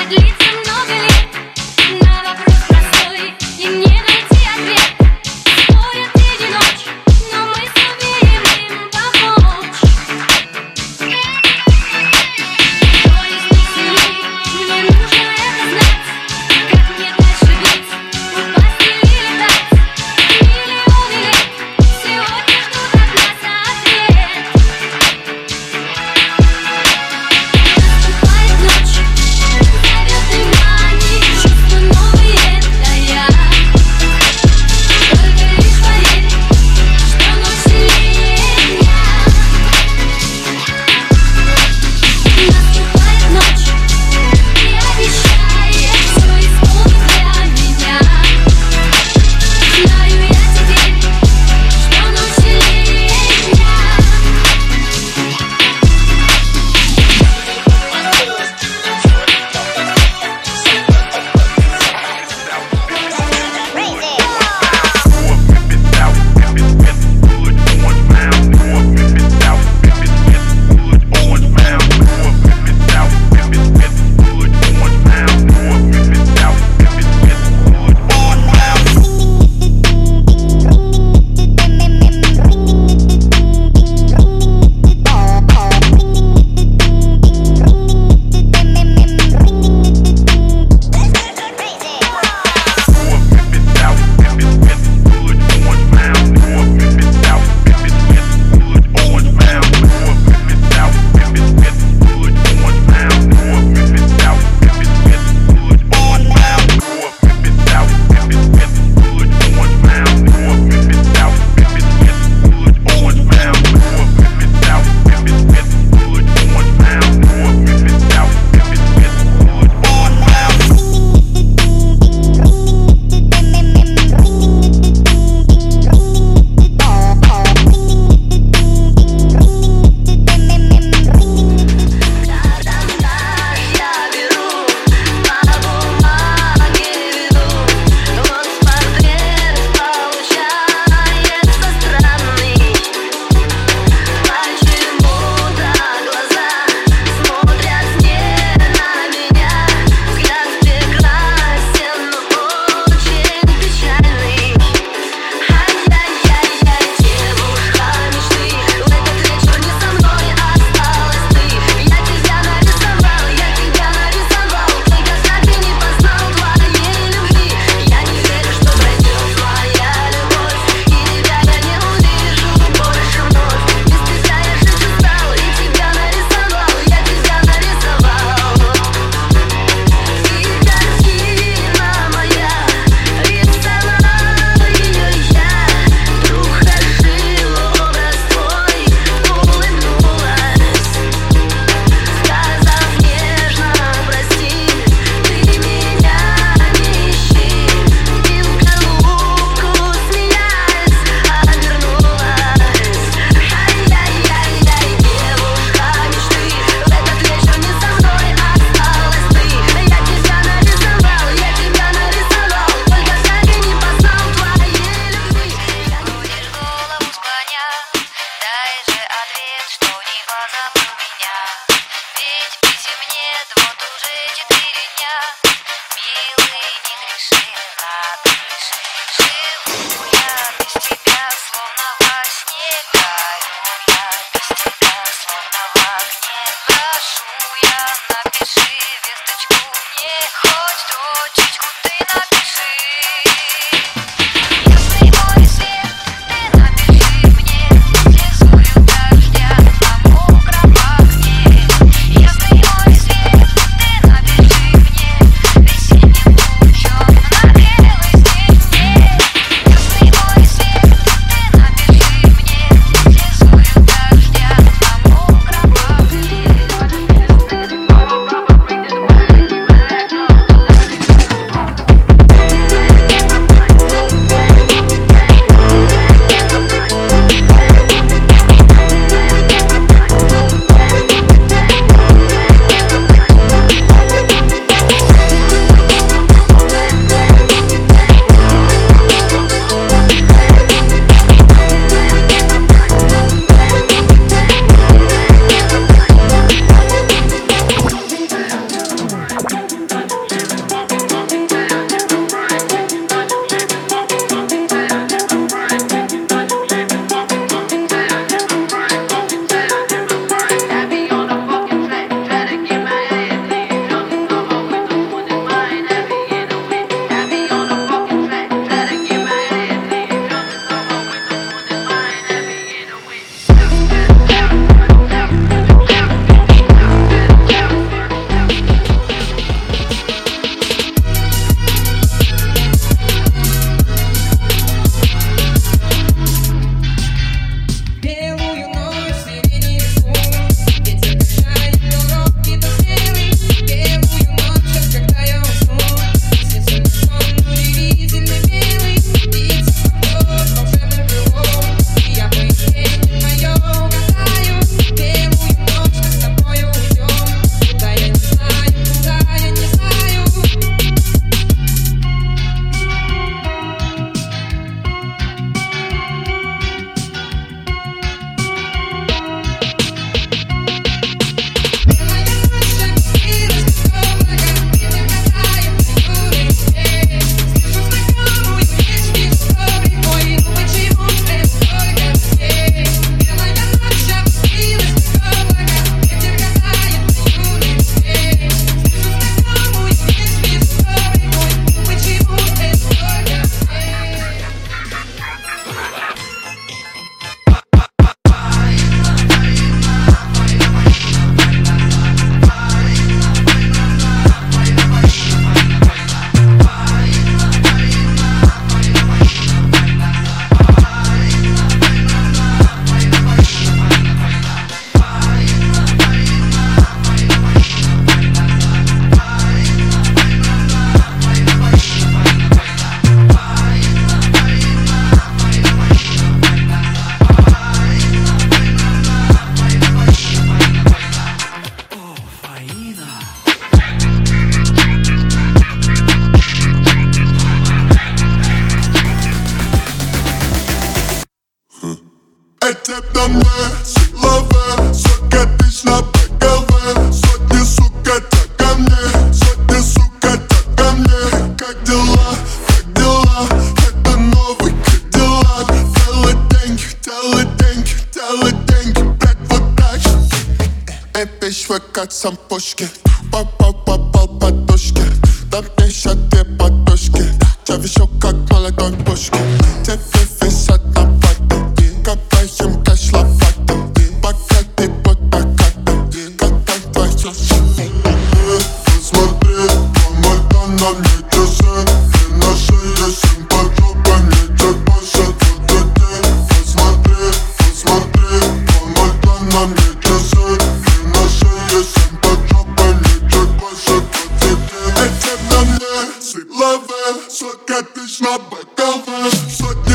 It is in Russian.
длится много лет. На вопрос простой им не найти ответ. Спорят день и ночь, но мы сумеем им помочь. Кто из них сильней? Мне нужно это знать. Как мне дальше быть? Упасть или летать? Миллионы лет сегодня ждут от нас ответ. Наступает ночь, заветный Цепь на мне, силовая, сотка тысяч на БКВ. Сотни, сука, так ко мне, сотни, сука, так ко мне. Как дела, как дела, это новый Кадиллак. Делай деньги, блядь, вот так. Эй, вещь как сампошки, попал по дошке. Дам мне ща 2 подушки, тебя вещу как молодой пушки. Тебе висят на вате, копаем кэш лопатой. Пока ты под накатом, как там твою шахту. Посмотри, помогай на мне часы. Ты на шее, 7 поджопа, мне чуть больше 20. Посмотри, помогай на мне часы. Ты на шее, 7 поджопа, мне чуть больше 20. Цепь на мне, силовая, сотка тысяч на БКВ.